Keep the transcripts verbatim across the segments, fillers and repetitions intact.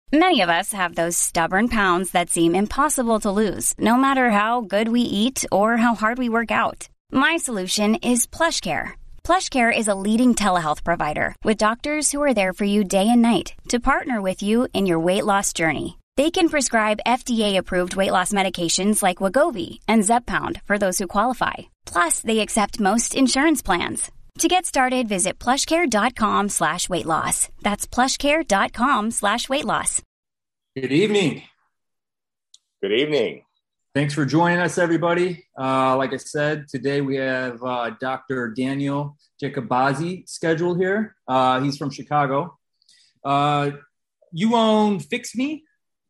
Many of us have those stubborn pounds that seem impossible to lose, no matter how good we eat or how hard we work out. My solution is PlushCare. PlushCare is a leading telehealth provider with doctors who are there for you day and night to partner with you in your weight loss journey. They can prescribe F D A-approved weight loss medications like Wegovy and Zepbound for those who qualify. Plus, they accept most insurance plans. To get started, visit plushcare.com slash weight loss. That's plushcare.com slash weight loss. Good evening. Good evening. Thanks for joining us, everybody. Uh, like I said, today we have uh, Doctor Daniel Jacobazi scheduled here. Uh, he's from Chicago. Uh, you own Fix Me?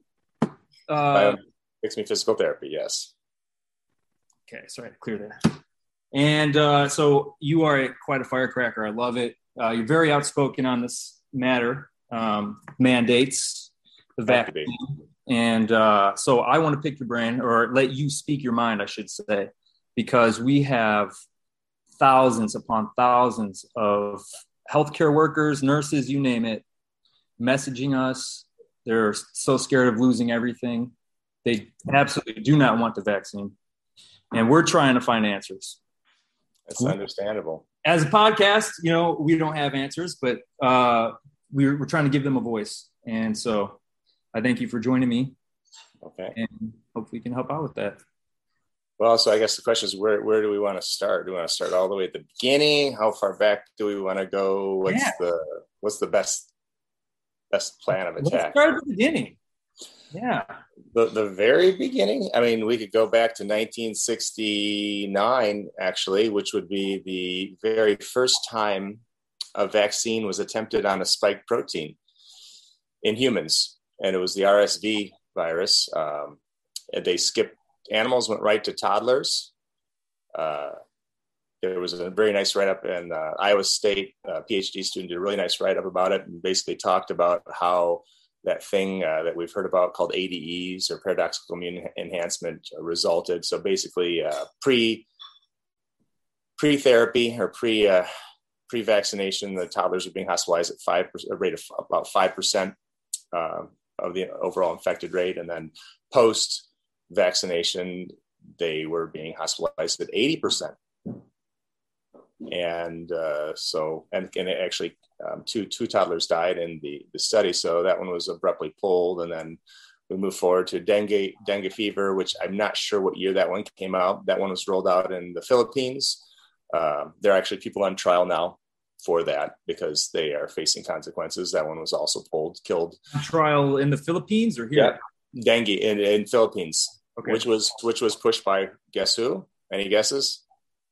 Uh, Fix Me Physical Therapy, yes. Okay, sorry to clear that. And uh, so you are a, quite a firecracker. I love it. Uh, you're very outspoken on this matter, um, mandates, the vaccine. And uh, so I want to pick your brain, or let you speak your mind, I should say, because we have thousands upon thousands of healthcare workers, nurses, you name it, messaging us. They're so scared of losing everything. They absolutely do not want the vaccine. And we're trying to find answers. That's understandable. As a podcast, you know, we don't have answers, but uh, we're, we're trying to give them a voice. And so I thank you for joining me. Okay. And hopefully you can help out with that. Well, so I guess the question is, where, where do we want to start? Do we want to start all the way at the beginning? How far back do we want to go? What's yeah. the what's the best best plan of attack? Let's start at the beginning. Yeah. The the very beginning? I mean, we could go back to nineteen sixty-nine, actually, which would be the very first time a vaccine was attempted on a spike protein in humans. And it was the R S V virus. Um, they skipped, animals went right to toddlers. Uh, there was a very nice write-up in uh, Iowa State. A PhD student did a really nice write-up about it and basically talked about how that thing uh, that we've heard about called A D Es, or paradoxical immune enhancement, uh, resulted. So basically uh, pre, pre-therapy or pre, uh, pre-vaccination, the toddlers are being hospitalized at five percent, a rate of about five percent uh, of the overall infected rate. And then post-vaccination, they were being hospitalized at eighty percent. And uh, so, and, and it actually, um, two two toddlers died in the, the study. So that one was abruptly pulled. And then we moved forward to dengue, dengue fever, which I'm not sure what year that one came out. That one was rolled out in the Philippines. Uh, there are actually people on trial now for that because they are facing consequences. That one was also pulled, killed. Trial in the Philippines or here? Yeah, dengue in, in Philippines, okay. which was which was pushed by, guess who? Any guesses?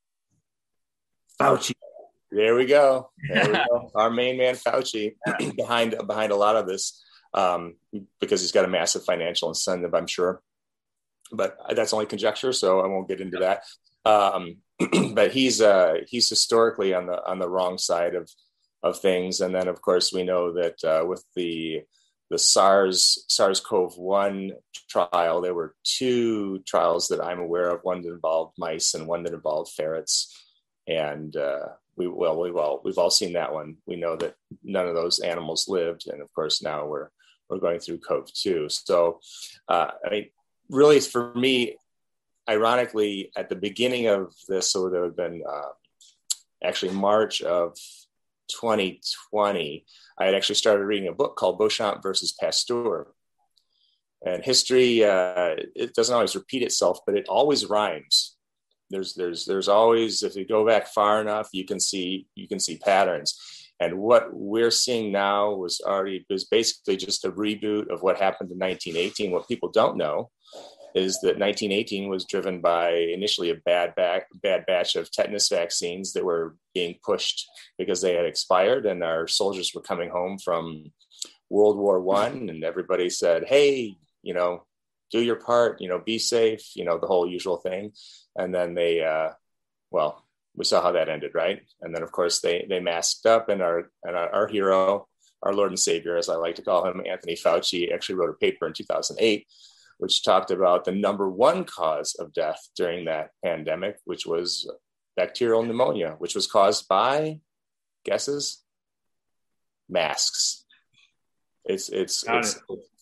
Fauci. There we go. There we go. Our main man, Fauci, behind behind a lot of this, um, because he's got a massive financial incentive, I'm sure. But that's only conjecture, so I won't get into that. Um, but he's uh, he's historically on the on the wrong side of of things. And then, of course, we know that uh, with the the SARS SARS-CoV one trial, there were two trials that I'm aware of. One that involved mice and one that involved ferrets. And uh, we well we've all we've all seen that one. We know that none of those animals lived, and of course now we're we're going through CoV two. So uh, I mean, really, for me, ironically, at the beginning of this, so there had been uh, actually March of twenty twenty, I had actually started reading a book called Beauchamp versus Pasteur. And history, uh, it doesn't always repeat itself, but it always rhymes. There's, there's, there's always, if you go back far enough, you can see, you can see patterns. And what we're seeing now was already, was basically just a reboot of what happened in nineteen eighteen. What people don't know is that nineteen eighteen was driven by initially a bad back, bad batch of tetanus vaccines that were being pushed because they had expired, and our soldiers were coming home from World War One, and everybody said, "Hey, you know, do your part, you know, be safe," you know, the whole usual thing. And then they, uh, well, we saw how that ended, right? And then, of course, they they masked up, and our and our, our hero, our Lord and Savior, as I like to call him, Anthony Fauci, actually wrote a paper in two thousand eight, which talked about the number one cause of death during that pandemic, which was bacterial pneumonia, which was caused by, guesses? Masks. It's it's Got it's it.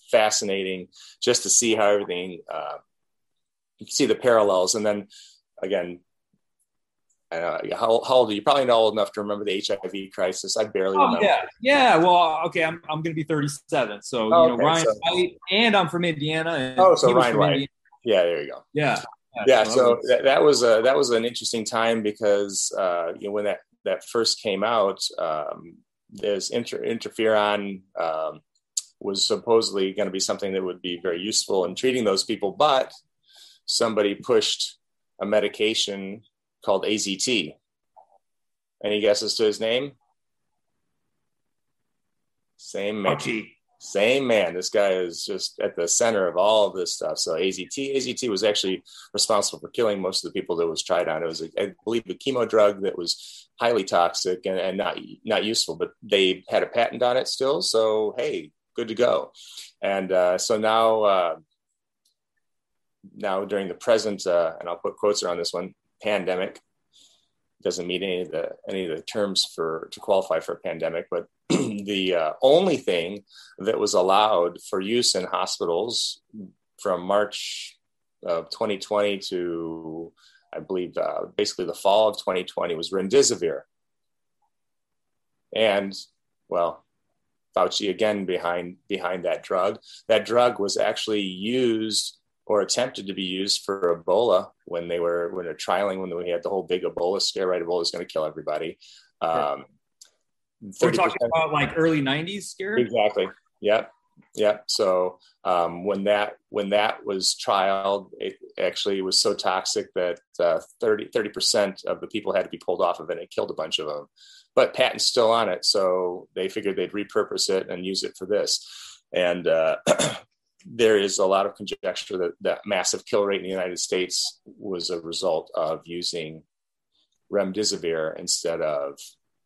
fascinating just to see how everything, uh, you can see the parallels. And then again, I don't know, how, how old are you? Probably not old enough to remember the H I V crisis. I barely oh, remember. Yeah, yeah. Well, okay, I'm I'm going to be thirty-seven, so Oh, you know okay, Ryan so, White, and I'm from Indiana. And oh, so he was Ryan from White. Indiana. Yeah, there you go. Yeah, yeah. yeah so, so that was, that, that was a that was an interesting time because uh, you know when that that first came out, um, there's inter- interferon um, was supposedly going to be something that would be very useful in treating those people, but somebody pushed a medication called A Z T. Any guesses to his name? Same man. Fauci. Same man. This guy is just at the center of all of this stuff. So A Z T, A Z T was actually responsible for killing most of the people that was tried on. It was, I believe, a chemo drug that was highly toxic and, and not not useful, but they had a patent on it still. So, hey, good to go. And uh, so now, uh, now during the present, uh, and I'll put quotes around this one, pandemic, doesn't meet any of the any of the terms for to qualify for a pandemic, but the uh, only thing that was allowed for use in hospitals from March of twenty twenty to, I believe, uh, basically the fall of twenty twenty was remdesivir. And, well, Fauci again behind behind that drug. That drug was actually used or attempted to be used for Ebola when they were when they're trialing when we had the whole big Ebola scare. Right, Ebola is going to kill everybody. Um, We're talking about like early nineties scare. Exactly. Yep. Yep. So um, when that when that was trialed, it actually was so toxic that uh, thirty percent of the people had to be pulled off of it. And it killed a bunch of them. But patent's still on it, so they figured they'd repurpose it and use it for this. And uh, there is a lot of conjecture that that massive kill rate in the United States was a result of using remdesivir instead of,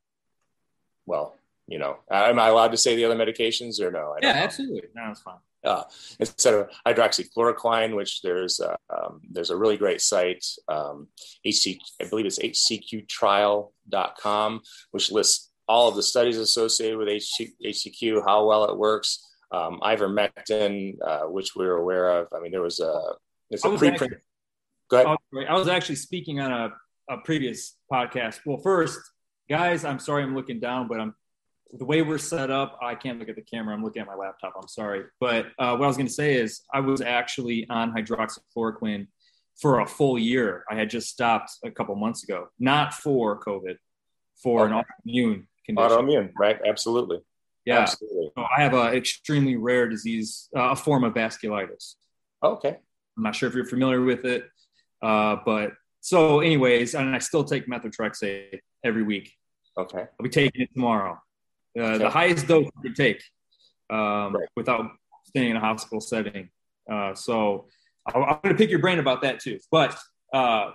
well, you know, am I allowed to say the other medications or no? I don't yeah, know. absolutely. No, it's fine. Uh, instead of hydroxychloroquine, which there's a, um, there's a really great site, um, H C, I believe it's H C Q trial dot com, which lists all of the studies associated with H C Q, how well it works. Um, ivermectin, uh, which we were aware of. I mean, there was a, there's a preprint. Actually, Go ahead. I was actually speaking on a, a previous podcast. Well, first, guys, I'm sorry I'm looking down, but I'm the way we're set up, I can't look at the camera. I'm looking at my laptop. I'm sorry. But uh, what I was going to say is I was actually on hydroxychloroquine for a full year. I had just stopped a couple months ago, not for COVID, for okay. an autoimmune condition. Autoimmune, right? Absolutely. Yeah. Absolutely. So I have an extremely rare disease, uh, a form of vasculitis. Okay. I'm not sure if you're familiar with it. Uh, but so anyways, and I still take methotrexate every week. Okay. I'll be taking it tomorrow. Uh, okay. The highest dose you can take um, right. without staying in a hospital setting. Uh, so I'm going to pick your brain about that too. But uh,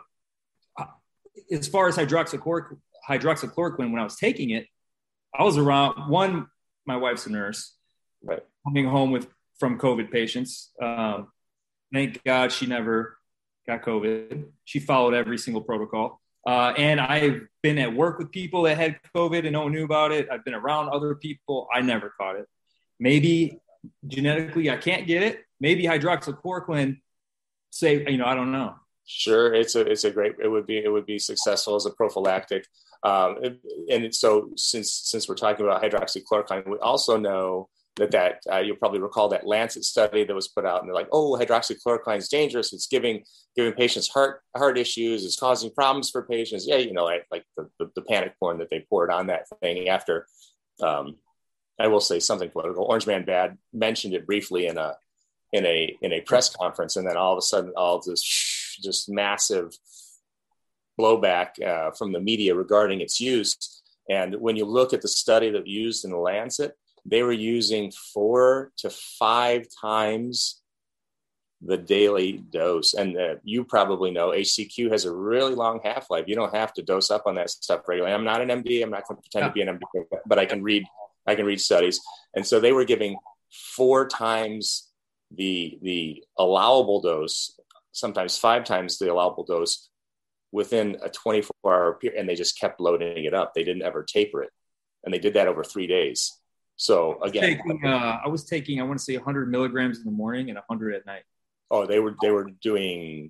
as far as hydroxychloroquine, hydroxychloroquine, when I was taking it, I was around one, my wife's a nurse, right. coming home with from COVID patients. Um, thank God she never got COVID. She followed every single protocol. Uh, and I've been at work with people that had COVID and no one knew about it. I've been around other people. I never caught it. Maybe genetically I can't get it. Maybe hydroxychloroquine say, you know, I don't know. Sure. It's a, it's a great, it would be, it would be successful as a prophylactic. Um, and so since, since we're talking about hydroxychloroquine, we also know that, that uh, you'll probably recall that Lancet study that was put out and they're like, oh, hydroxychloroquine is dangerous. It's giving, giving patients heart, heart issues. It's causing problems for patients. Yeah. You know, like, like the, the, the panic porn that they poured on that thing after, um, I will say something political. Orange Man Bad mentioned it briefly in a, in a, in a press conference. And then all of a sudden, all of this just massive blowback uh, from the media regarding its use. And when you look at the study that used in the Lancet, they were using four to five times the daily dose. And uh, you probably know H C Q has a really long half-life. You don't have to dose up on that stuff regularly. I'm not an M D. I'm not going to pretend to be an M D, but I can read, I can read studies. And so they were giving four times the, the allowable dose, sometimes five times the allowable dose within a twenty-four hour period. And they just kept loading it up. They didn't ever taper it. And they did that over three days. So again, taking, uh, I was taking, I want to say one hundred milligrams in the morning and one hundred at night. Oh, they were they were doing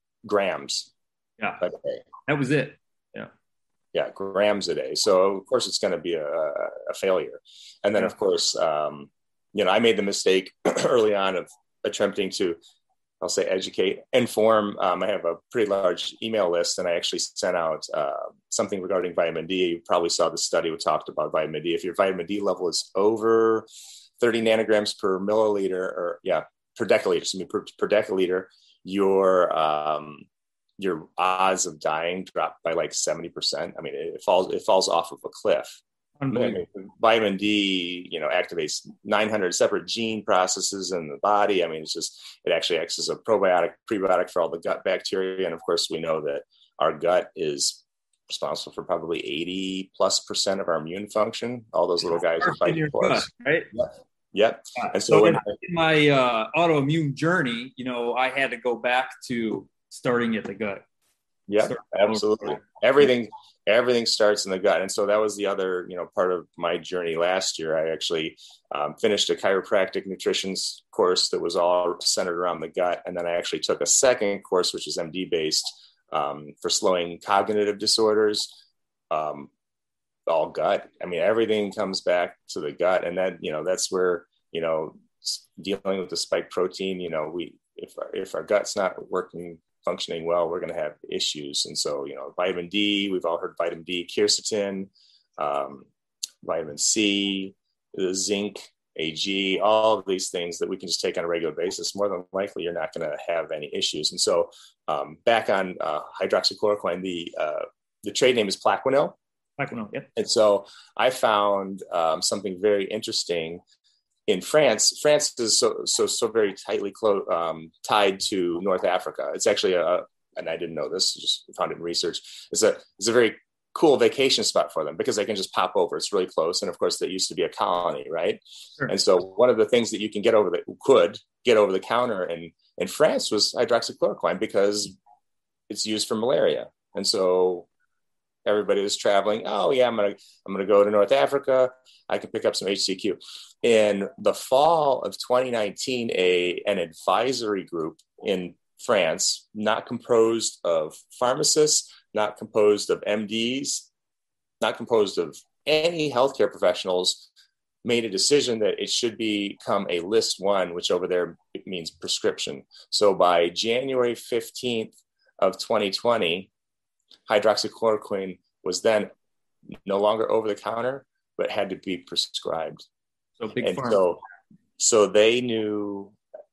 grams. Yeah, a day. That was it. Yeah, yeah, grams a day. So of course it's going to be a, a failure. And then yeah. of course, um, you know, I made the mistake early on of attempting to, I'll say, educate, inform. Um, I have a pretty large email list, and I actually sent out uh, something regarding vitamin D. You probably saw the study we talked about vitamin D. If your vitamin D level is over thirty nanograms per milliliter, or yeah, per deciliter, excuse me, per, per deciliter, your um, your odds of dying drop by like seventy percent. I mean, it falls it falls off of a cliff. I mean, vitamin D, you know, activates nine hundred separate gene processes in the body. I mean, it's just, it actually acts as a probiotic, prebiotic for all the gut bacteria. And of course, we know that our gut is responsible for probably eighty plus percent of our immune function. All those little guys are fighting for us. Right? Yep. Yep. And so, so in, in my uh, autoimmune journey, you know, I had to go back to starting at the gut. Yeah, absolutely. Everything, everything starts in the gut. And so that was the other, you know, part of my journey last year. I actually um, finished a chiropractic nutrition course that was all centered around the gut. And then I actually took a second course, which is M D based, um, for slowing cognitive disorders, um, all gut. I mean, everything comes back to the gut. And then, you know, that's where, you know, dealing with the spike protein, you know, we, if our, if our gut's not working, functioning well, we're going to have issues. And so, you know, vitamin D, we've all heard vitamin D, quercetin, um, vitamin C, the zinc, A G, all of these things that we can just take on a regular basis. More than likely, you're not going to have any issues. And so um, back on uh, hydroxychloroquine, the uh, the trade name is Plaquenil. Plaquenil, yeah. And so I found um, something very interesting. In France, France is so so so very tightly clo- um, tied to North Africa. It's actually a, and I didn't know this, just found it in research. It's a it's a very cool vacation spot for them because they can just pop over. It's really close, and of course, that used to be a colony, right? Sure. And so one of the things that you can get over the could get over the counter in in France was hydroxychloroquine because it's used for malaria, and so everybody was traveling. Oh yeah, I'm gonna I'm gonna go to North Africa. I can pick up some H C Q. In the fall of twenty nineteen, a an advisory group in France, not composed of pharmacists, not composed of M Ds, not composed of any healthcare professionals, made a decision that it should become a list one, which over there means prescription. So by January fifteenth of twenty twenty, hydroxychloroquine was then no longer over the counter, but had to be prescribed. So big and pharma. so, so they knew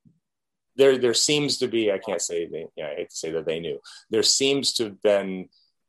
there, there seems to be, I can't say they, yeah, I hate to say that they knew, there seems to have been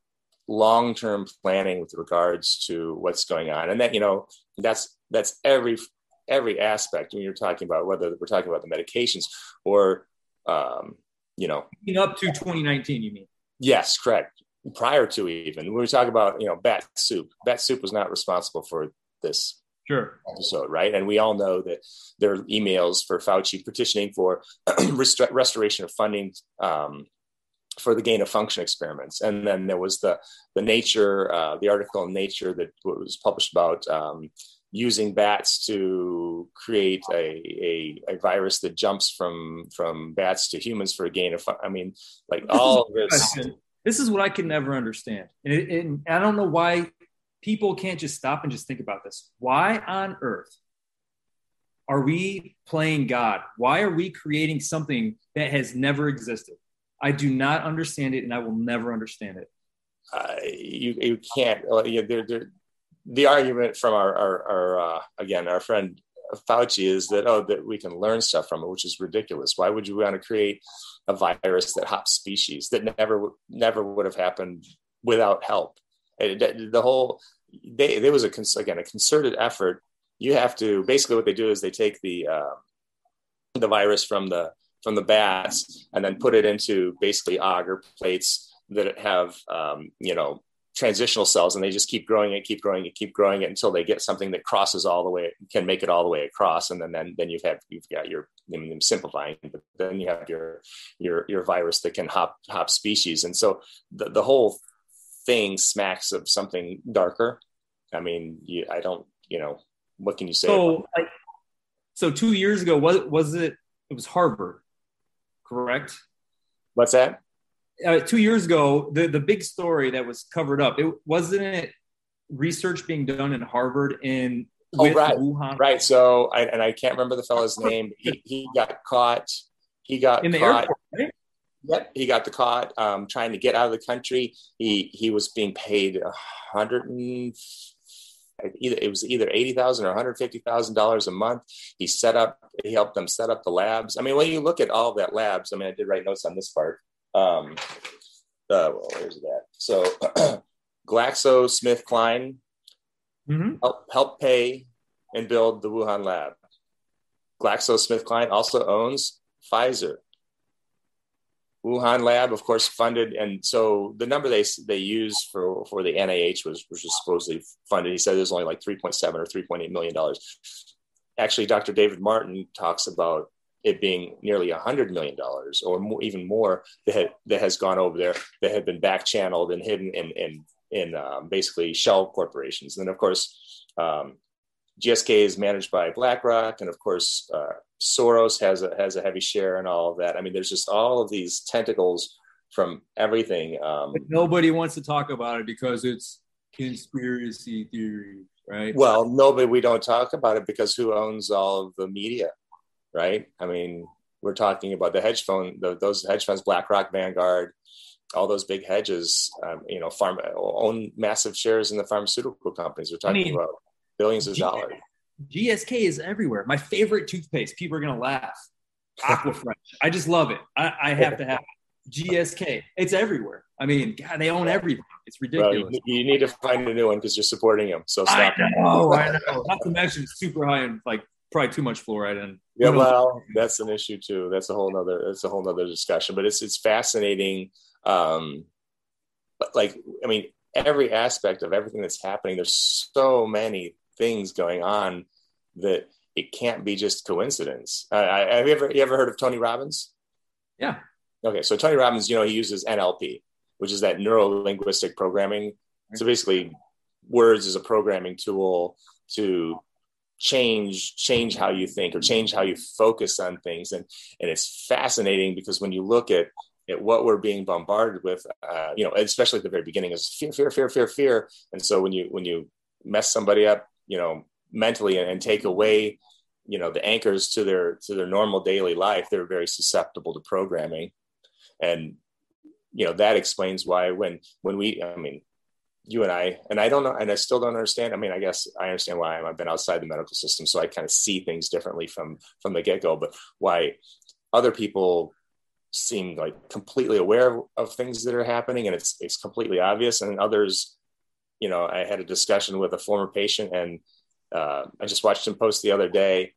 long-term planning with regards to what's going on. And that, you know, that's, that's every, every aspect when you're talking about whether we're talking about the medications or, um, you know, up to twenty nineteen, you mean? Yes, correct. Prior to even, we were talking about, you know, bat soup. Bat soup was not responsible for this sure. episode, right? And we all know that there are emails for Fauci petitioning for rest- restoration of funding um, for the gain of function experiments. And then there was the the Nature, uh, the article in Nature that was published about um, using bats to create a, a, a virus that jumps from from bats to humans for a gain of fun- I mean, like this all of this. Question. This is what I can never understand. And, it, and I don't know why people can't just stop and just think about this. Why on earth are we playing God? Why are we creating something that has never existed? I do not understand it, and I will never understand it. Uh, you you can't. Uh, yeah, they're, they're, the argument from our, our, our uh, again, our friend Fauci is that, oh, that we can learn stuff from it, which is ridiculous. Why would you want to create a virus that hops species that never, never would have happened without help? It, the whole, they, there was a, again, a concerted effort. You have to, basically what they do is they take the, uh, the virus from the, from the bats and then put it into basically agar plates that have, um, you know, transitional cells, and they just keep growing it, keep growing it, keep growing it until they get something that crosses all the way, can make it all the way across. And then, then, then you've had, you've got your, I mean, I'm simplifying, but then you have your, your, your virus that can hop, hop species. And so the, the whole thing smacks of something darker. I mean, you, I don't, you know, what can you say? So, like, so two years ago, was was it? It was Harvard, correct? What's that? Uh, two years ago, the the big story that was covered up. It wasn't it research being done in Harvard in oh right, Wuhan. Right. So, I, and I can't remember the fellow's name. He, he got caught. He got in the caught. airport, right? Yep, he got the caught um, trying to get out of the country. He he was being paid a hundred and either it was either eighty thousand or one hundred fifty thousand dollars a month. He set up. He helped them set up the labs. I mean, when you look at all of that labs, I mean, I did write notes on this part. Um, uh, well, where's that? So, GlaxoSmithKline mm-hmm. help help pay and build the Wuhan lab. GlaxoSmithKline also owns Pfizer. Wuhan lab, of course, funded, and so the number they they used for, for the N I H was was just supposedly funded. He said it was only like three point seven or three point eight million dollars. Actually, Doctor David Martin talks about it being nearly a hundred million dollars or more, even more that had, that has gone over there that had been back channeled and hidden in in in um, basically shell corporations. And then, of course, um, G S K is managed by BlackRock, and of course, uh, Soros has a has a heavy share in all of that. I mean, there's just all of these tentacles from everything. Um, but nobody wants to talk about it because it's conspiracy theory, right? Well, nobody. We don't talk about it because who owns all of the media, right? I mean, we're talking about the hedge fund, the, those hedge funds, BlackRock, Vanguard, all those big hedges. Um, you know, farm own massive shares in the pharmaceutical companies. We're talking I mean, about billions of G- dollars. G S K is everywhere. My favorite toothpaste. People are gonna laugh. Aquafresh. I just love it. I, I have to have it. G S K. It's everywhere. I mean, God, they own everything. It's ridiculous. Well, you, you need to find a new one because you're supporting them. So stop. I know. I know. Not to mention it's super high in like probably too much fluoride in. Yeah, well, that's an issue too. That's a whole nother. That's a whole nother discussion. But it's it's fascinating. Um, but like, I mean, every aspect of everything that's happening. There's so many things going on that it can't be just coincidence. Uh, I, have you ever you ever heard of Tony Robbins? Yeah. Okay, so Tony Robbins, you know, he uses N L P, which is that neuro-linguistic programming. So basically, words is a programming tool to change change how you think or change how you focus on things, and and it's fascinating because when you look at at what we're being bombarded with, uh, you know, especially at the very beginning, is fear, fear, fear, fear, fear, and so when you when you mess somebody up, you know, mentally and, and take away, you know, the anchors to their to their normal daily life, they're very susceptible to programming. And, you know, that explains why when when we, I mean, you and I, and I don't know, and I still don't understand. I mean, I guess I understand why I've been outside the medical system, so I kind of see things differently from from the get-go, but why other people seem like completely aware of, of things that are happening and it's it's completely obvious, and others, you know, I had a discussion with a former patient, and uh, I just watched him post the other day,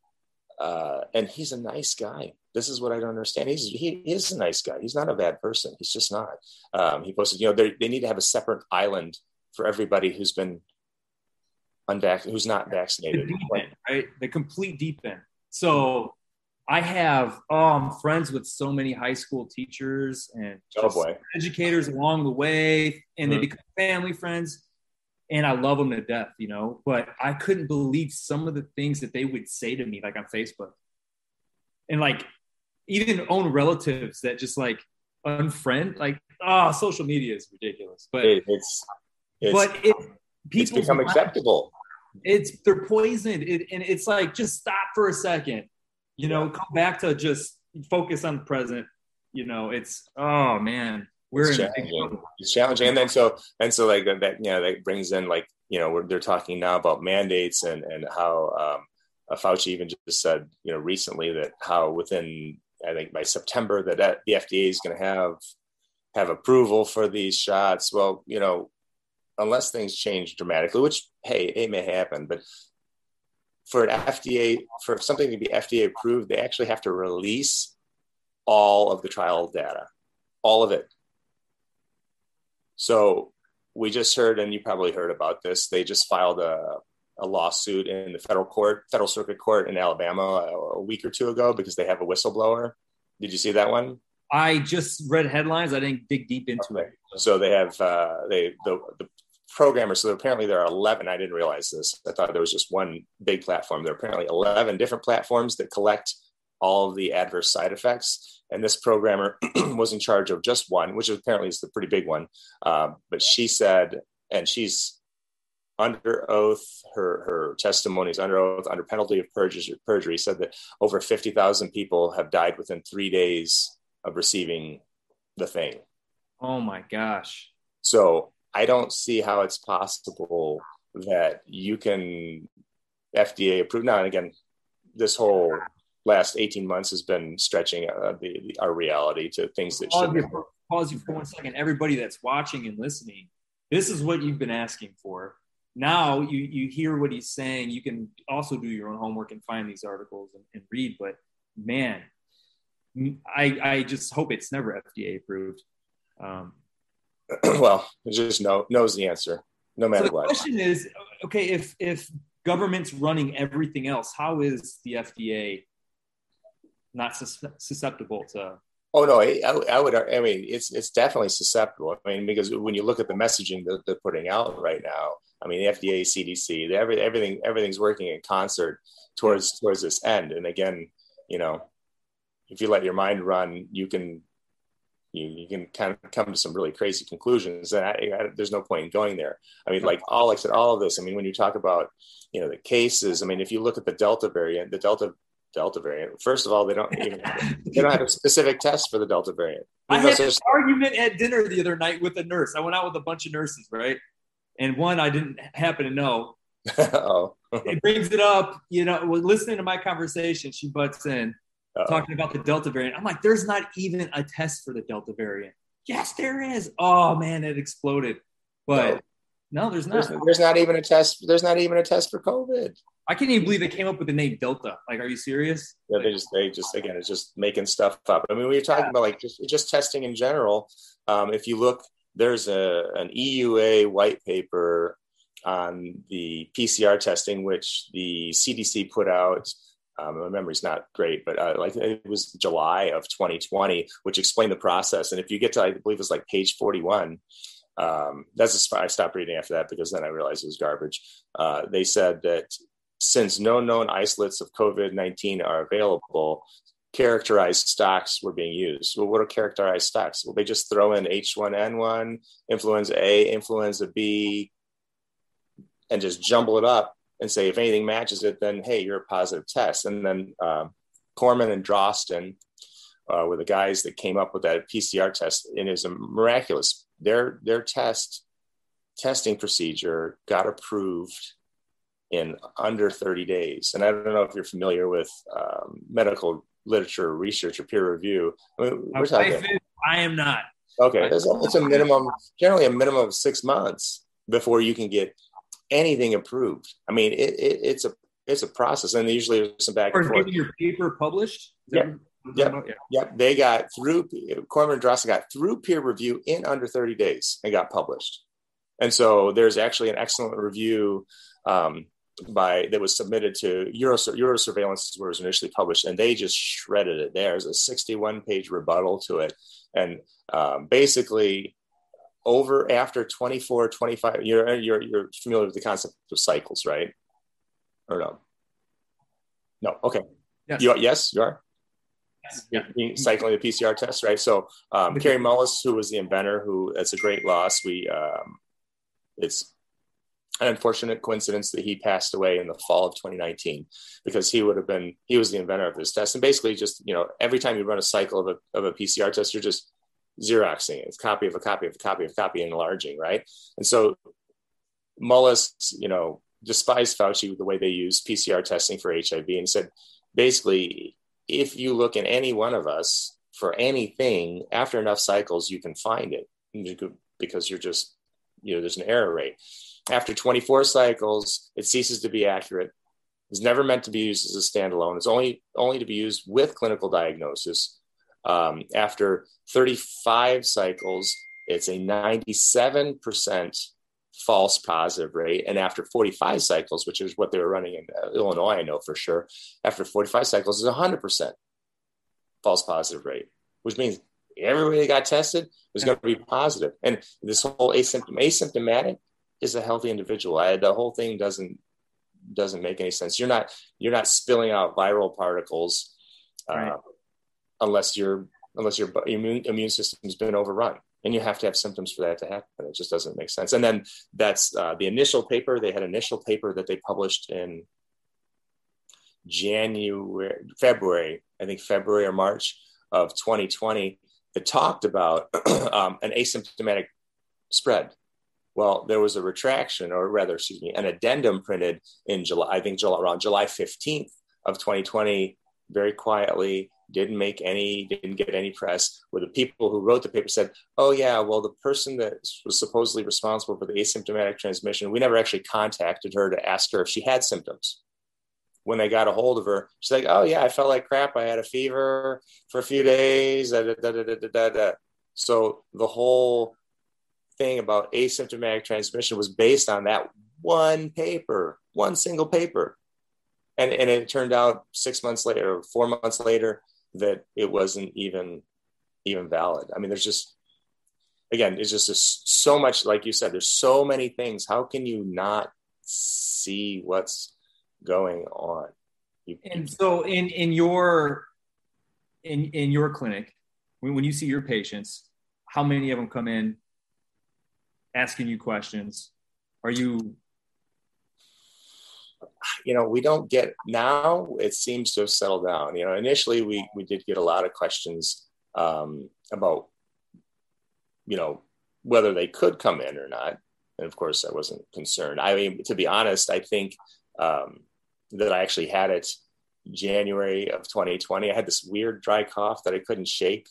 uh, and he's a nice guy. This is what I don't understand. He's he is a nice guy. He's not a bad person. He's just not. Um, he posted, you know, they need to have a separate island for everybody who's been unvaccinated, who's not vaccinated. The deep end, right? The complete deep end. So I have, oh, I'm friends with so many high school teachers and oh boy. educators along the way, and mm-hmm. they become family friends. And I love them to death, you know, but I couldn't believe some of the things that they would say to me, like on Facebook. And like, even own relatives that just like unfriend, like, oh, social media is ridiculous. But it, it's, it's, but it, it's become acceptable. It's, they're poisoned. It, and it's like, just stop for a second, you know, yeah. come back to just focus on the present. You know, it's, oh man. We're it's in challenging. It's challenging, and then so and so like that. You know, that brings in like you know we're, they're talking now about mandates and and how um, Fauci even just said you know recently that how within I think by September that the F D A is going to have have approval for these shots. Well, you know, unless things change dramatically, which hey, it may happen, but for an F D A for something to be F D A approved, they actually have to release all of the trial data, all of it. So we just heard, and you probably heard about this, they just filed a, a lawsuit in the federal court, federal circuit court in Alabama a, a week or two ago because they have a whistleblower. Did you see that one? I just read headlines. I didn't dig deep into okay. it. So they have, uh, they the, the programmers. So apparently there are eleven. I didn't realize this. I thought there was just one big platform. There are apparently eleven different platforms that collect all of the adverse side effects. And this programmer was in charge of just one, which apparently is the pretty big one. Uh, but she said, and she's under oath, her, her testimony is under oath, under penalty of perjury, perjury said that over fifty thousand people have died within three days of receiving the thing. Oh my gosh. So I don't see how it's possible that you can F D A approve. Now, and again, this whole last eighteen months has been stretching uh, the, the, our reality to things that should pause, pause you for one second. Everybody that's watching and listening, this is what you've been asking for. Now you, you hear what he's saying. You can also do your own homework and find these articles and, and read, but man, I, I just hope it's never F D A approved. Um, well, it just know, knows the answer, no matter so the what. The question is, okay, if if government's running everything else, how is the F D A not sus- susceptible to? Oh no, I, I would. I mean, it's it's definitely susceptible. I mean, because when you look at the messaging that they're putting out right now, I mean, the F D A, C D C, every, everything everything's working in concert towards towards this end. And again, you know, if you let your mind run, you can. You, you can kind of come to some really crazy conclusions, and I, I, there's no point in going there. I mean, like all like I said, all of this. I mean, when you talk about, you know, the cases. I mean, if you look at the Delta variant, the Delta Delta variant. First of all, they don't even they don't have a specific test for the Delta variant. I had an argument at dinner the other night with a nurse. I went out with a bunch of nurses, right? And one I didn't happen to know. oh, it brings it up. You know, listening to my conversation, she butts in. Uh-oh. Talking about the Delta variant. I'm like, there's not even a test for the Delta variant. Yes, there is. Oh man, it exploded. But no, no there's not. There's, there's not even a test. There's not even a test for COVID. I can't even believe they came up with the name Delta. Like, are you serious? Yeah, they just, they just, again, it's just making stuff up. I mean, we were talking yeah. about like just, just testing in general. Um, if you look, there's a an E U A white paper on the P C R testing, which the C D C put out. Um, my memory's not great, but uh, like it was July of twenty twenty, which explained the process. And if you get to, I believe it's like page forty-one, um, that's a, I stopped reading after that because then I realized it was garbage. Uh, they said that since no known isolates of COVID nineteen are available, characterized stocks were being used. Well, what are characterized stocks? Well, they just throw in H one N one, influenza A, influenza B, and just jumble it up. And say, if anything matches it, then, hey, you're a positive test. And then um, Corman and Drosten uh, were the guys that came up with that P C R test. And it was a miraculous. Their, their test testing procedure got approved in under thirty days. And I don't know if you're familiar with um, medical literature research or peer review. I mean, we're talking, I am not. Okay, it's a, it's a minimum, generally a minimum of six months before you can get anything approved. I mean, it, it, it's a it's a process, and usually there's some back and forth. Getting your paper published? Yeah, yeah, yeah. They got through. Corman and Drosten got through peer review in under thirty days and got published. And so there's actually an excellent review um, by that was submitted to Euro Eurosurveillance, where it was initially published, and they just shredded it. There's a sixty-one page rebuttal to it, and um, basically. Over after twenty-four, twenty-five, you're, you're, you're familiar with the concept of cycles, right? Or no? No. Okay. Yes. You are, yes, you are? Yes. You're cycling the P C R test, right? So um, Kary Mullis, who was the inventor, who it's a great loss. We, um, it's an unfortunate coincidence that he passed away in the fall of twenty nineteen because he would have been, he was the inventor of this test. And basically just, you know, every time you run a cycle of a, of a P C R test, you're just Xeroxing it. It's copy of a copy of a copy of a copy enlarging, right? And so Mullis, you know, despised Fauci with the way they use P C R testing for H I V and said, basically, if you look in any one of us for anything, after enough cycles, you can find it because you're just, you know, there's an error rate. After twenty-four cycles, it ceases to be accurate. It's never meant to be used as a standalone. It's only only to be used with clinical diagnosis. Um, after thirty-five cycles, it's a ninety-seven percent false positive rate. And after forty-five cycles, which is what they were running in Illinois, I know for sure, after forty-five cycles is a one hundred percent false positive rate, which means everybody that got tested was going to be positive. And this whole asymptom- asymptomatic, is a healthy individual. I, the whole thing doesn't doesn't make any sense. You're not you're not spilling out viral particles uh, right. unless your unless your immune immune system's been overrun, and you have to have symptoms for that to happen. It just doesn't make sense. And then that's uh, the initial paper. They had an initial paper that they published in January, February, I think February or March of twenty twenty, that talked about um, an asymptomatic spread. Well, there was a retraction, or rather, excuse me, an addendum printed in July, I think July, around July fifteenth of twenty twenty, very quietly, didn't make any, didn't get any press, where the people who wrote the paper said, oh yeah, well, the person that was supposedly responsible for the asymptomatic transmission, we never actually contacted her to ask her if she had symptoms. When they got a hold of her, she's like, oh yeah, I felt like crap. I had a fever for a few days. Da, da, da, da, da, da, da. So the whole thing about asymptomatic transmission was based on that one paper, one single paper. And, and it turned out six months later, or four months later, that it wasn't even, even valid. I mean, there's just, again, it's just, just so much, like you said, there's so many things. How can you not see what's going on? You, and so in, in your, in, in your clinic, when, when you see your patients, how many of them come in asking you questions? Are you, you know, we don't get, now it seems to have settled down. You know, initially we, we did get a lot of questions um, about, you know, whether they could come in or not. And of course I wasn't concerned. I mean, to be honest, I think um, that I actually had it January of twenty twenty. I had this weird dry cough that I couldn't shake.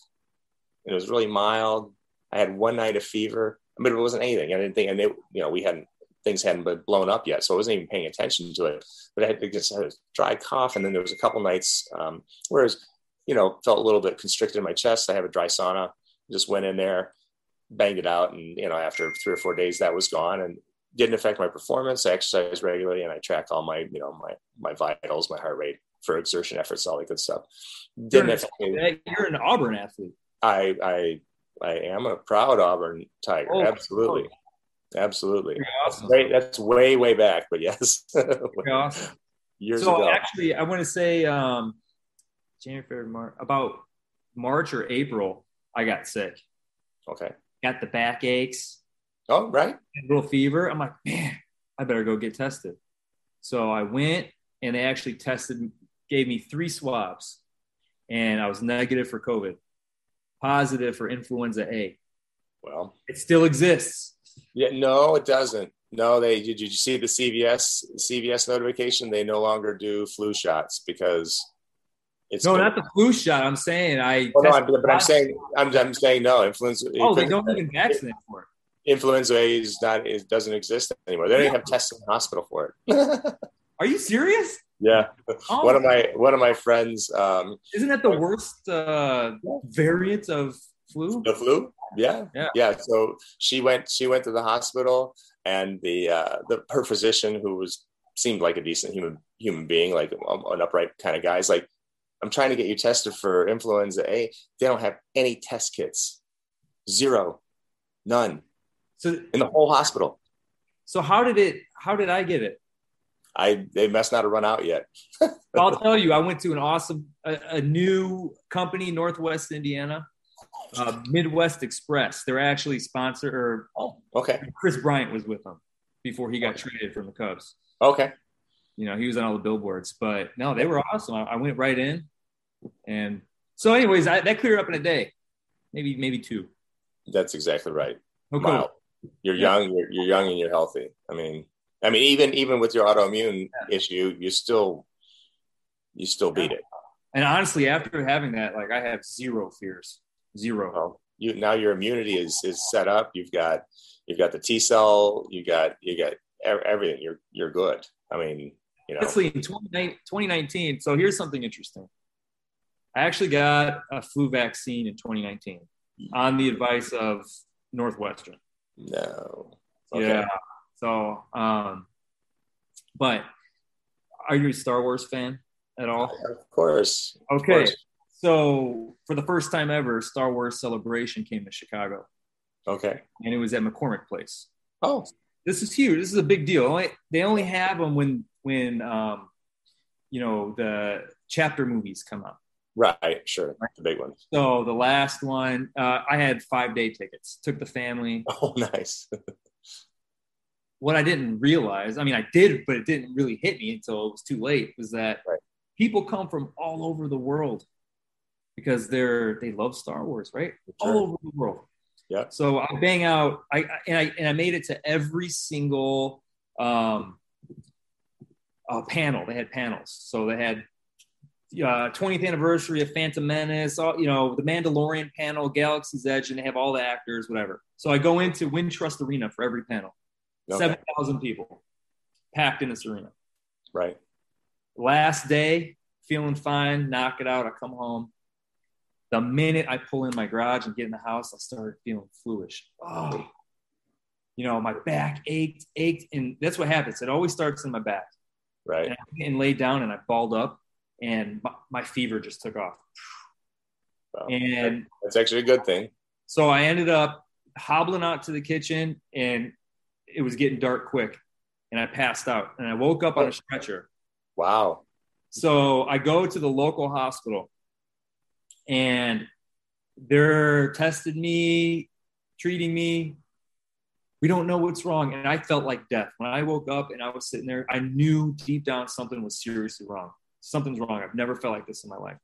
It was really mild. I had one night of fever, but it wasn't anything. I didn't think, and it, you know, we hadn't, things hadn't been blown up yet, so I wasn't even paying attention to it. But I had just had a dry cough, and then there was a couple nights um, where it was, you know, felt a little bit constricted in my chest. I have a dry sauna, just went in there, banged it out, and you know, after three or four days, that was gone, and didn't affect my performance. I exercised regularly, and I tracked all my, you know, my my vitals, my heart rate for exertion efforts, all that good stuff. Didn't you're, affect me. You're an Auburn athlete. I I I am a proud Auburn Tiger. Oh, absolutely. Oh. Absolutely. Awesome. That's, way, that's way, way back, but yes. Awesome. Years so ago. Actually, I want to say um, January, February, March, about March or April, I got sick. Okay. Got the back aches. Oh, right. A little fever. I'm like, man, I better go get tested. So I went, and they actually tested, gave me three swabs, and I was negative for COVID, positive for influenza A. Well, it still exists. Yeah, no, it doesn't. No, they did. You see the C V S C V S notification? They no longer do flu shots because it's no, not the flu shot. I'm saying I. Oh, no, I'm, but I'm saying I'm, I'm saying no. Influenza. Oh, they don't even vaccinate for it. Influenza A is not. It doesn't exist anymore. They don't even have tests in the hospital for it. Are you serious? Yeah. Oh. One of my one of my friends. Um, Isn't that the worst uh, variant of flu? The flu. Yeah. yeah, yeah. So she went. She went to the hospital, and the uh, the her physician, who was seemed like a decent human human being, like an upright kind of guy, is like, "I'm trying to get you tested for influenza A. They don't have any test kits. Zero, none. So in the whole hospital. So how did it? How did I get it? I they must not have run out yet. I'll tell you. I went to an awesome a, a new company, Northwest Indiana. Uh, Midwest Express. They're actually sponsored, or oh, okay. Chris Bryant was with them before he got traded from the Cubs. Okay. You know, he was on all the billboards, but no, they were awesome. I, I went right in. And so anyways, I, that cleared up in a day, maybe, maybe two. That's exactly right. Oh, cool. Wow. You're yeah. young, you're, you're young and you're healthy. I mean, I mean, even, even with your autoimmune yeah. issue, you still, you still beat yeah. it. And honestly, after having that, like I have zero fears. Zero. Well, you now your immunity is is set up. You've got you've got the T cell. You got you got everything. You're you're good. I mean, you know. Actually, in twenty nineteen. So here's something interesting. I actually got a flu vaccine in twenty nineteen on the advice of Northwestern. No. Okay. Yeah. So, um, but are you a Star Wars fan at all? Of course. Okay. Of course. So for the first time ever, Star Wars Celebration came to Chicago. Okay. And it was at McCormick Place. Oh. this is huge. This is a big deal. Only, they only have them when, when, um, you know, the chapter movies come out. Right. Sure. The big one. So the last one, uh, I had five day tickets, took the family. Oh, nice. What I didn't realize, I mean, I did, but it didn't really hit me until it was too late, was that right. people come from all over the world because they're, they love Star Wars, right? Sure. All over the world. Yeah. So I bang out, I, and I, and I made it to every single, um, uh, panel. They had panels. So they had, uh, twentieth anniversary of Phantom Menace, all, you know, the Mandalorian panel, Galaxy's Edge, and they have all the actors, whatever. So I go into Wintrust Arena for every panel. Okay. seven thousand people packed in this arena. Right. Last day, feeling fine, knock it out. I come home. The minute I pull in my garage and get in the house, I started feeling foolish. Oh, you know, my back ached, ached. And that's what happens. It always starts in my back. Right. And, I, and laid down and I balled up and my, my fever just took off. Wow. And that's actually a good thing. So I ended up hobbling out to the kitchen and it was getting dark quick and I passed out and I woke up on a stretcher. Wow. So I go to the local hospital and they're testing me, treating me. We don't know what's wrong. And I felt like death. When I woke up and I was sitting there, I knew deep down something was seriously wrong. Something's wrong. I've never felt like this in my life.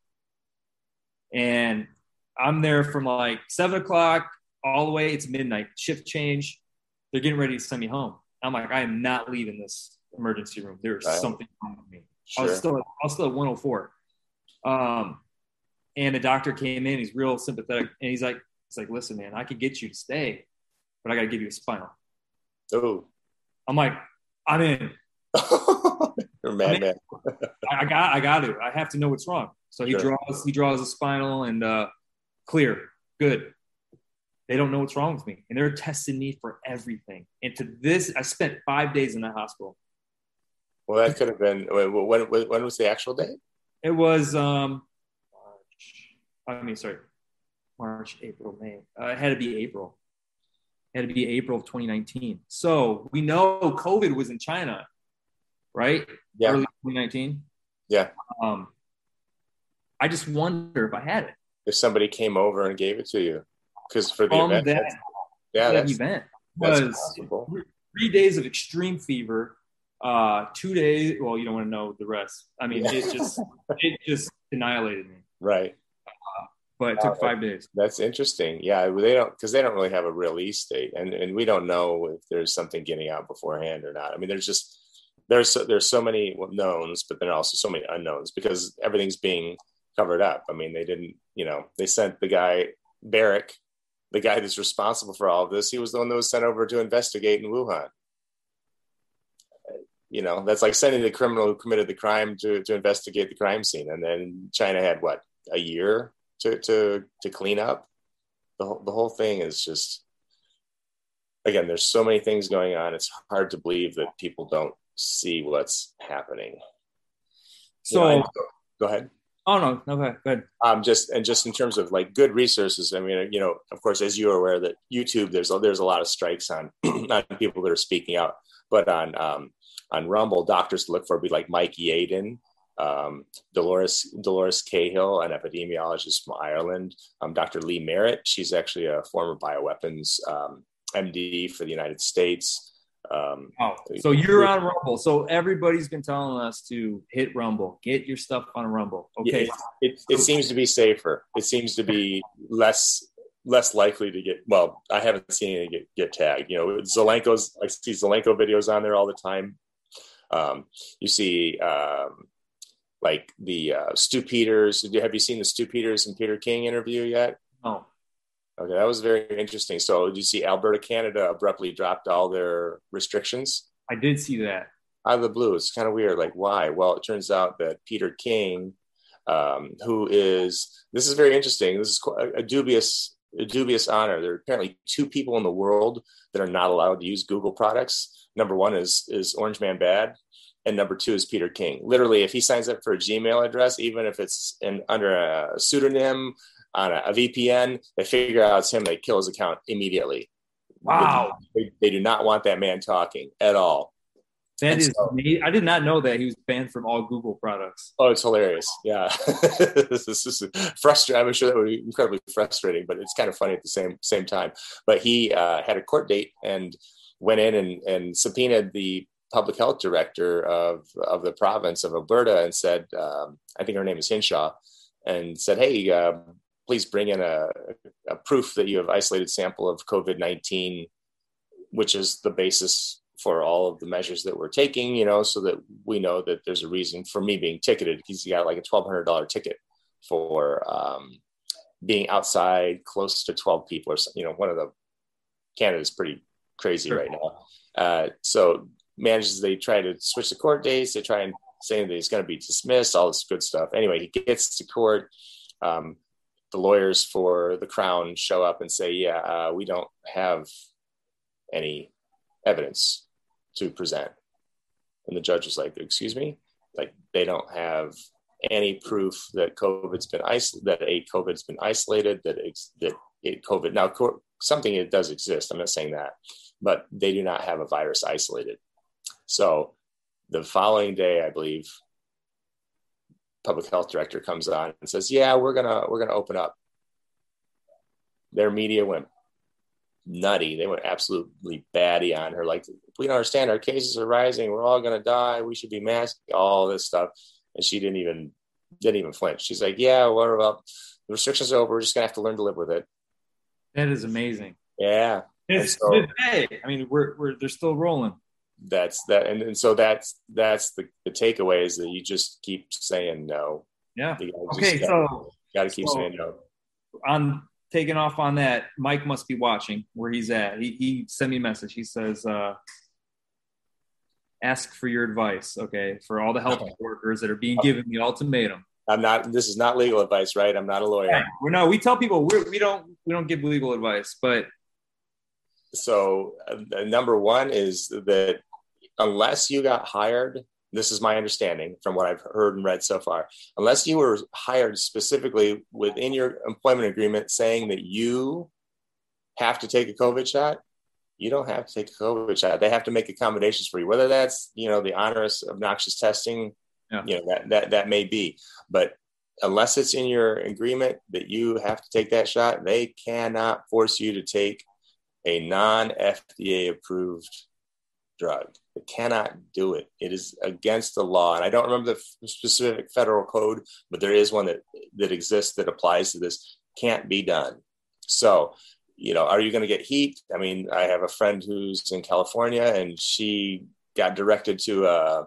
And I'm there from like seven o'clock all the way. It's midnight, shift change. They're getting ready to send me home. I'm like, I am not leaving this emergency room. There's right. something wrong with me. Sure. I was still, I was still at one oh four. Um, and the doctor came in. He's real sympathetic, and he's like, "He's like, listen, man, I could get you to stay, but I got to give you a spinal." Oh, I'm like, I'm in. You're a mad man. I got, I got to. I have to know what's wrong. So he sure. draws, he draws a spinal, and uh, clear, good. They don't know what's wrong with me. And they're testing me for everything. And to this, I spent five days in the hospital. Well, that could have been, when, when, when was the actual date? It was, um, March, I mean, sorry, March, April, May. Uh, it had to be April. It had to be April of twenty nineteen. So we know COVID was in China, right? Yeah. Early twenty nineteen. Yeah. Um, I just wonder if I had it. If somebody came over and gave it to you. Because for the From event, that, that's, yeah, that that's, event that's was possible. Three days of extreme fever, uh, two days. Well, you don't want to know the rest. I mean, it just it just annihilated me. Right. Uh, but it took five days. That's interesting. Yeah, they don't because they don't really have a release date, and and we don't know if there's something getting out beforehand or not. I mean, there's just there's so, there's so many knowns, but then also so many unknowns because everything's being covered up. I mean, they didn't, you know, they sent the guy Barrick. The guy that's responsible for all of this, he was the one that was sent over to investigate in Wuhan. You know, that's like sending the criminal who committed the crime to, to investigate the crime scene. And then China had, what, a year to to, to clean up? The whole, the whole thing is just, again, there's so many things going on. It's hard to believe that people don't see what's happening. So, you know, go ahead. Oh no, no, go ahead. Um, just and just in terms of like good resources, I mean, you know, of course, as you are aware, that YouTube, there's a, there's a lot of strikes on on people that are speaking out, but on um, on Rumble, doctors to look for would be like Mike Yaden, um, Dolores Dolores Cahill, an epidemiologist from Ireland, um, Doctor Lee Merritt. She's actually a former bioweapons um, M D for the United States. Um, oh, so you're on Rumble. So everybody's been telling us to hit Rumble, get your stuff on Rumble. Okay. It, it, it seems to be safer. It seems to be less, less likely to get, well, I haven't seen it get, get tagged, you know, Zelenko's, I see Zelenko videos on there all the time. Um, you see, um, like the, uh, Stu Peters. Have you seen the Stu Peters and Peter King interview yet? No. Okay, that was very interesting. So did you see Alberta, Canada abruptly dropped all their restrictions? I did see that. Out of the blue. It's kind of weird. Like, why? Well, it turns out that Peter King, um, who is, this is very interesting. This is a, a dubious, a dubious honor. There are apparently two people in the world that are not allowed to use Google products. Number one is, is Orange Man Bad. And number two is Peter King. Literally, if he signs up for a Gmail address, even if it's in, under a pseudonym, on a, a V P N, they figure out it's him, they kill his account immediately. Wow. They, they do not want that man talking at all. That And is, so, amazing. I did not know that he was banned from all Google products. oh, it's hilarious. Yeah. This is frustrating. I'm sure that would be incredibly frustrating, but it's kind of funny at the same same time. But he uh, had a court date and went in and, and subpoenaed the public health director of, of the province of Alberta and said, um, I think her name is Hinshaw, and said, hey, uh, please bring in a, a proof that you have isolated sample of COVID nineteen, which is the basis for all of the measures that we're taking, you know, so that we know that there's a reason for me being ticketed, because he got like a twelve hundred dollars ticket for um, being outside close to twelve people or something. You know, one of the, Canada's pretty crazy right now. Uh, so manages, they try to switch the court dates. They try and say that he's going to be dismissed, all this good stuff. Anyway, he gets to court. Um, the lawyers for the Crown show up and say, yeah, uh, we don't have any evidence to present. And the judge was like, excuse me? Like, they don't have any proof that COVID's been isolated, that a COVID's been isolated, that it's, that it COVID, now something it does exist. I'm not saying that, but they do not have a virus isolated. So the following day, I believe, public health director comes on and says, yeah, we're going to, we're going to open up. Their media went nutty. They went absolutely batty on her. Like, we don't understand, our cases are rising. We're all going to die. We should be masked, all this stuff. And she didn't even, didn't even flinch. She's like, yeah, what about the restrictions are over. We're just gonna have to learn to live with it. That is amazing. Yeah. It's so, good day. I mean, we're, we're, they're still rolling. That's that. And, and so that's, that's the, the takeaway is that you just keep saying no. Yeah. Okay. Gotta, so got to keep so, saying no. On taking off on that, Mike must be watching where he's at. He, he sent me a message. He says, uh, ask for your advice. Okay. For all the health workers that are being given the ultimatum. I'm not, this is not legal advice, right? I'm not a lawyer. Yeah, well, no, we tell people we're, we don't, we don't give legal advice, but. So uh, number one is that unless you got hired, this is my understanding from what I've heard and read so far, unless you were hired specifically within your employment agreement saying that you have to take a COVID shot, you don't have to take a COVID shot. They have to make accommodations for you, whether that's, you know, the onerous, obnoxious testing, yeah. you know, that, that, that may be, but unless it's in your agreement that you have to take that shot, they cannot force you to take a non-F D A approved drug. They cannot do it. It is against the law. And I don't remember the specific federal code, but there is one that, that exists that applies to this. Can't be done. So, you know, are you going to get heat? I mean, I have a friend who's in California and she got directed to a,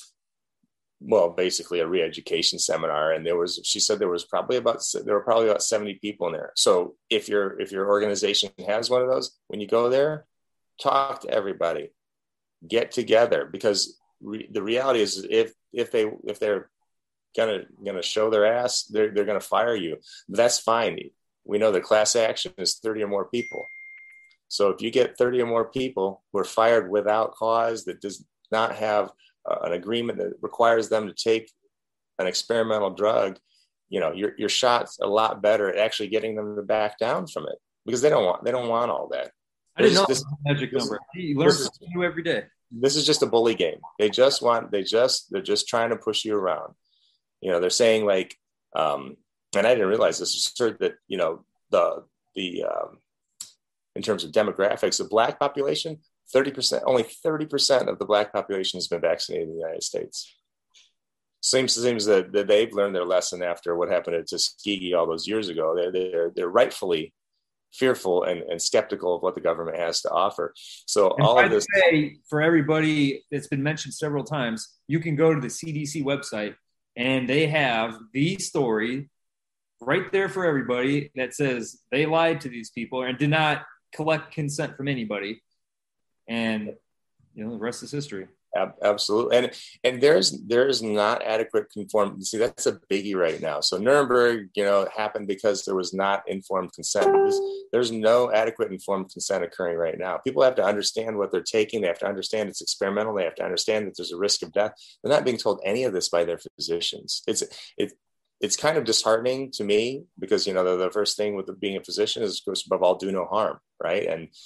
well, basically a re-education seminar. And there was, she said there was probably about, there were probably about seventy people in there. So if your, if your organization has one of those, when you go there, talk to everybody, get together, because re, the reality is if, if they, if they're gonna, gonna show their ass, they're, they're going to fire you. But that's fine. We know the class action is thirty or more people. So if you get thirty or more people who are fired without cause, that does not have uh, an agreement that requires them to take an experimental drug, you know, your, your shot's a lot better at actually getting them to back down from it, because they don't want, they don't want all that. I didn't know this magic number. You learn something new every day. This is just a bully game. They just want, they just, they're just trying to push you around. You know, they're saying like, um, and I didn't realize this, it's heard that, you know, the, the, um, in terms of demographics, the Black population, thirty percent, only thirty percent of the Black population has been vaccinated in the United States. Seems, seems that, that they've learned their lesson after what happened at Tuskegee all those years ago. They're, they're, they're rightfully fearful and, and skeptical of what the government has to offer. So and all of this. Say, for everybody, it's been mentioned several times, you can go to the C D C website and they have the story right there for everybody that says they lied to these people and did not collect consent from anybody. And, you know, the rest is history. Absolutely. And and there's there's not adequate conform. See, that's a biggie right now. So Nuremberg, you know, happened because there was not informed consent. There's, there's no adequate informed consent occurring right now. People have to understand what they're taking. They have to understand it's experimental. They have to understand that there's a risk of death. They're not being told any of this by their physicians. It's it it's kind of disheartening to me because, you know, the, the first thing with the, being a physician is, of course, above all, do no harm, right? And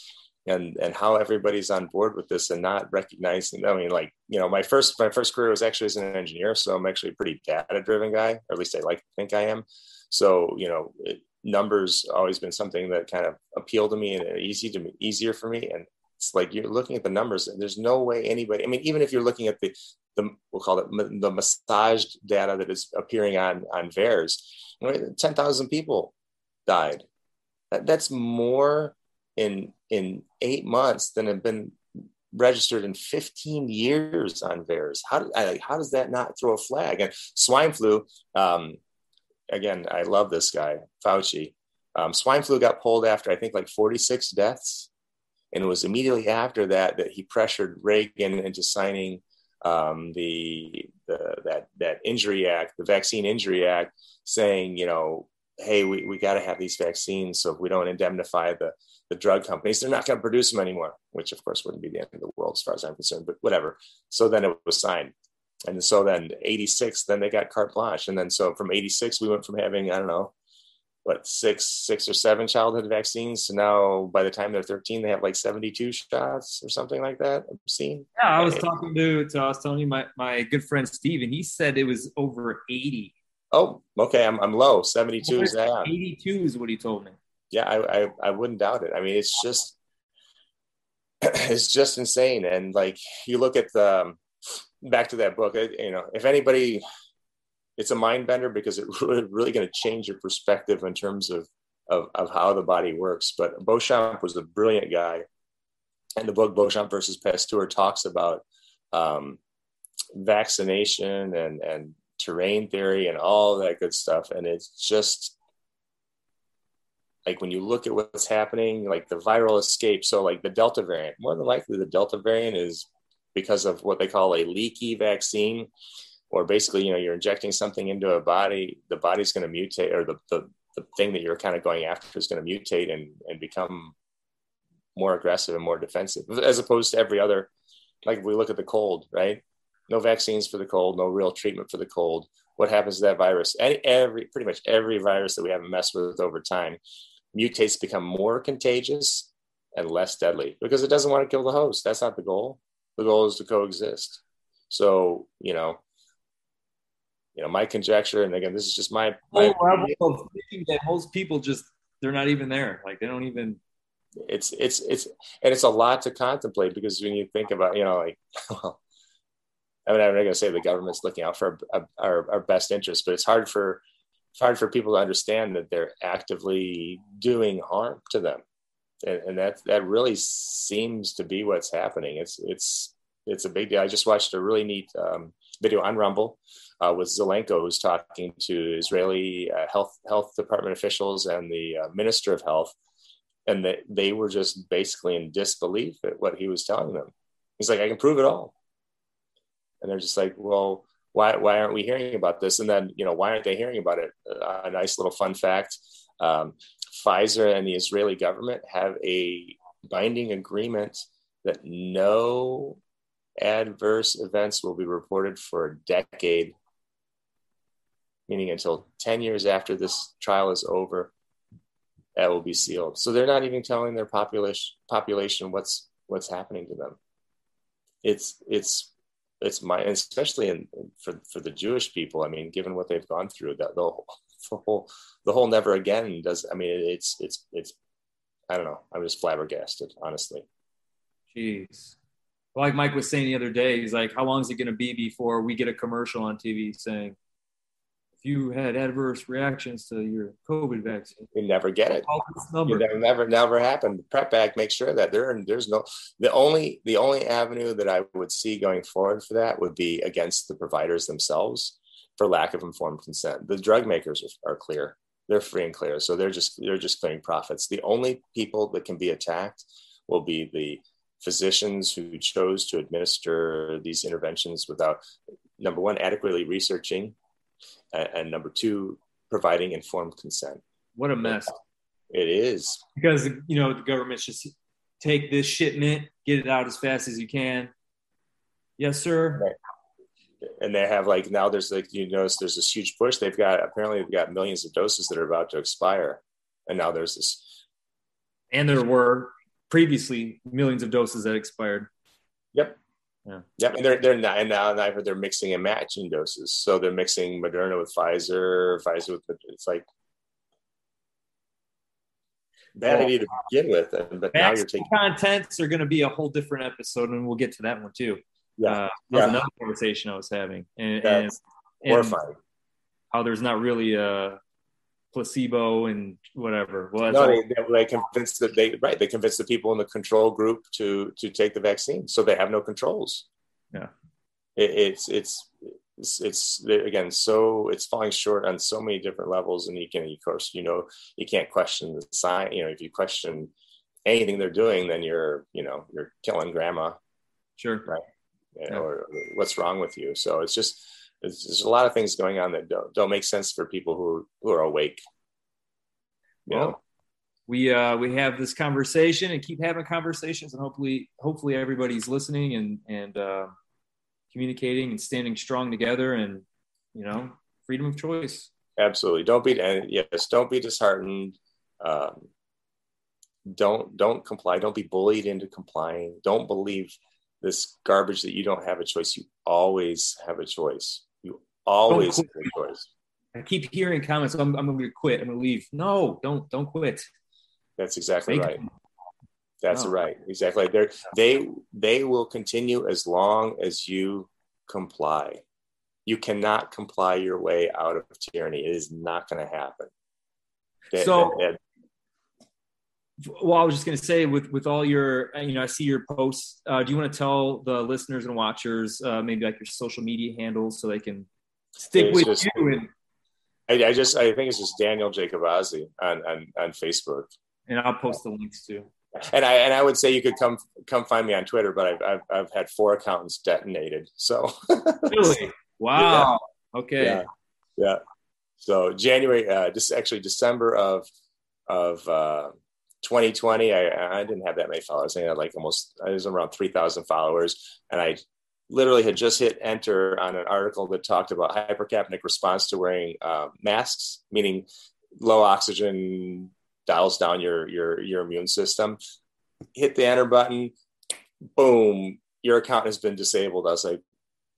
and and how everybody's on board with this and not recognizing. I mean, like, you know, my first my first career was actually as an engineer, so I'm actually a pretty data driven guy, or at least I like to think I am. So, you know, it, numbers always been something that kind of appealed to me and easy to me, easier for me. And it's like you're looking at the numbers, and there's no way anybody. I mean, even if you're looking at the the we'll call it the massaged data that is appearing on on V A E R S, you know, ten thousand people died. That, that's more in in eight months than have been registered in fifteen years on V A E R S. How, I, how does that not throw a flag? And swine flu, um, again, I love this guy, Fauci. Um, swine flu got pulled after, I think, like forty-six deaths. And it was immediately after that that he pressured Reagan into signing um, the, the that that injury act, the Vaccine Injury Act, saying, you know, hey, we, we got to have these vaccines. So if we don't indemnify the, the drug companies, they're not going to produce them anymore, which of course wouldn't be the end of the world as far as I'm concerned, but whatever. So then it was signed. And so then eighty-six, then they got carte blanche. And then so from eighty-six, we went from having, I don't know, what, six, six or seven childhood vaccines. So now by the time they're thirteen, they have like seventy-two shots or something like that. I've seen. Yeah, I was talking to, to I was telling you my, my good friend Steve, and he said it was over eighty. Oh, okay. I'm I'm low. seventy-two is that. eighty-two is what he told me. Yeah, I, I I wouldn't doubt it. I mean, it's just it's just insane. And like you look at the back to that book, you know, if anybody, it's a mind bender because it's really, really going to change your perspective in terms of, of of how the body works. But Beauchamp was a brilliant guy, and the book Beauchamp versus Pasteur talks about um, vaccination and and terrain theory and all that good stuff. And it's just like when you look at what's happening, like the viral escape. So like the Delta variant, more than likely the Delta variant is because of what they call a leaky vaccine, or basically, you know, you're injecting something into a body, the body's going to mutate, or the, the, the thing that you're kind of going after is going to mutate and, and become more aggressive and more defensive, as opposed to every other, like if we look at the cold, right? No vaccines for the cold, no real treatment for the cold. What happens to that virus? Any, every, pretty much every virus that we haven't messed with over time mutates to become more contagious and less deadly because it doesn't want to kill the host. That's not the goal. The goal is to coexist. So, you know, you know, my conjecture, and again, this is just my, my level of thinking that most people just, they're not even there. Like they don't even. It's, it's, it's, and it's a lot to contemplate because when you think about, you know, like, well, I mean, I'm not going to say the government's looking out for our, our, our best interests, but it's hard for it's hard for people to understand that they're actively doing harm to them, and, and that that really seems to be what's happening. It's it's it's a big deal. I just watched a really neat um, video on Rumble uh, with Zelenko, who's talking to Israeli uh, health health department officials and the uh, minister of health, and they they were just basically in disbelief at what he was telling them. He's like, I can prove it all. And they're just like, well, why why aren't we hearing about this? And then, you know, why aren't they hearing about it? Uh, a nice little fun fact. Um, Pfizer and the Israeli government have a binding agreement that no adverse events will be reported for a decade, meaning until ten years after this trial is over, that will be sealed. So they're not even telling their population population what's what's happening to them. It's it's It's my, especially in for, for the Jewish people. I mean, given what they've gone through, that the whole, the whole, the whole never again does. I mean, it's, it's, it's, I don't know. I'm just flabbergasted, honestly. Jeez. Like Mike was saying the other day, he's like, how long is it going to be before we get a commercial on T V saying, if you had adverse reactions to your COVID vaccine, you never get it. You never, never, never happened. PrEP Act makes sure that there, there's no, the only, the only avenue that I would see going forward for that would be against the providers themselves for lack of informed consent. The drug makers are, are clear. They're free and clear. So they're just, they're just clearing profits. The only people that can be attacked will be the physicians who chose to administer these interventions without, number one, adequately researching, and, and number two, providing informed consent. What a mess. It is. Because, you know, the government should take this shipment, get it out as fast as you can. Yes, sir. Right. And they have like, now there's like, you notice there's this huge push. They've got, apparently they've got millions of doses that are about to expire. And now there's this. And there were previously millions of doses that expired. Yep. Yeah. Yep. And they're they're not, and now I heard they're mixing and matching doses. So they're mixing Moderna with Pfizer, Pfizer with it's like bad idea to begin with. But now you're taking contents are going to be a whole different episode, and we'll get to that one too. Yeah. Uh, that yeah. was another conversation I was having, and, That's and, horrifying. And how there's not really a placebo and whatever. Well, no, they, they convinced that they right. They convinced the people in the control group to to take the vaccine, so they have no controls. Yeah, it, it's it's it's it's again so it's falling short on so many different levels, and you can of course you know you can't question the science. You know, if you question anything they're doing, then you're you know you're killing grandma. Sure, right? You know, yeah. Or what's wrong with you? So it's just. There's, there's a lot of things going on that don't, don't make sense for people who who are awake. You well, know? we uh, we have this conversation and keep having conversations, and hopefully hopefully everybody's listening and and uh, communicating and standing strong together, and you know, freedom of choice. Absolutely, don't be and yes, don't be disheartened. Um, don't don't comply. Don't be bullied into complying. Don't believe this garbage that you don't have a choice. You always have a choice. You always have a choice. I keep hearing comments. I'm, I'm going to quit. I'm going to leave. No, don't don't quit. That's exactly Thank right. you. That's No. right. Exactly. They're, they they will continue as long as you comply. You cannot comply your way out of tyranny. It is not going to happen. They, So, they, they, well, I was just going to say, with with all your, you know, I see your posts. Uh, do you want to tell the listeners and watchers uh, maybe like your social media handles so they can stick with just, you? And I, I just I think it's just Daniel Jacobazzi on, on on Facebook, and I'll post the links too. And I and I would say you could come come find me on Twitter, but I've I've, I've had four accountants detonated. So Really? Wow. Yeah. Okay. Yeah. Yeah. So January, uh, just actually December of of uh, twenty twenty, I I didn't have that many followers. I had like almost I was around three thousand followers, and I literally had just hit enter on an article that talked about hypercapnic response to wearing uh, masks, meaning low oxygen dials down your your your immune system. Hit the enter button, boom, your account has been disabled. I was like,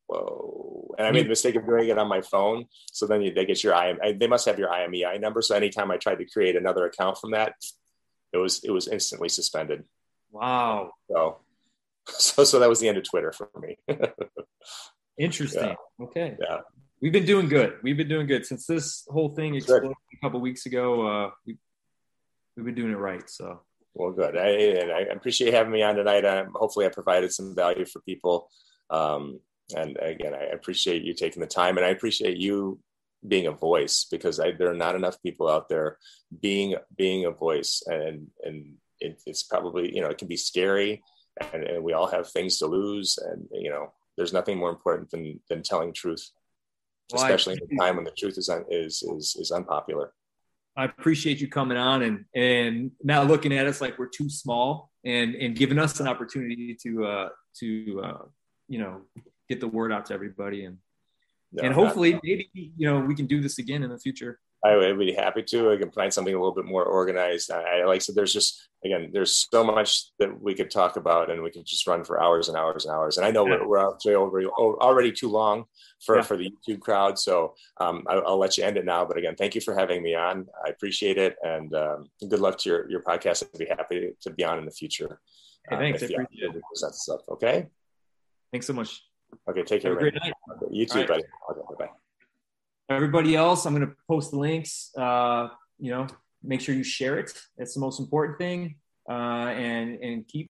whoa. And I made the mistake of doing it on my phone. So then you, they get your I M, they must have your I M E I number. So anytime I tried to create another account from that, it was it was instantly suspended. Wow. So so so that was the end of Twitter for me. Interesting. Yeah. Okay. Yeah. We've been doing good. We've been doing good since this whole thing exploded a couple of weeks ago. Uh, we, we've been doing it right. So. Well, good. I, and I appreciate having me on tonight. Um, hopefully I provided some value for people. Um, and again, I appreciate you taking the time, and I appreciate you being a voice, because I, there are not enough people out there being, being a voice, and, and it, it's probably, you know, it can be scary, and, and we all have things to lose. And, you know, there's nothing more important than, than telling truth, well, especially I, in a time when the truth is, un, is, is, is unpopular. I appreciate you coming on and, and not looking at us like we're too small, and, and giving us an opportunity to, uh, to, uh, you know, get the word out to everybody. And, no, and hopefully not, maybe, you know, we can do this again in the future. I would be happy to. I can find something a little bit more organized. I, like I said, there's just, again, there's so much that we could talk about, and we could just run for hours and hours and hours. And I know yeah. we're, we're actually over, already too long for, yeah. for the YouTube crowd. So um, I, I'll let you end it now. But again, thank you for having me on. I appreciate it. And um, good luck to your, your podcast. I'd be happy to be on in the future. Hey, thanks. Um, I appreciate it. Present stuff. Okay. Thanks so much. Okay. Take care. Have a great night. Okay, you too, right. buddy. Okay, bye-bye. Everybody else, I'm going to post the links. Uh, you know, make sure you share it. That's the most important thing. Uh, and and keep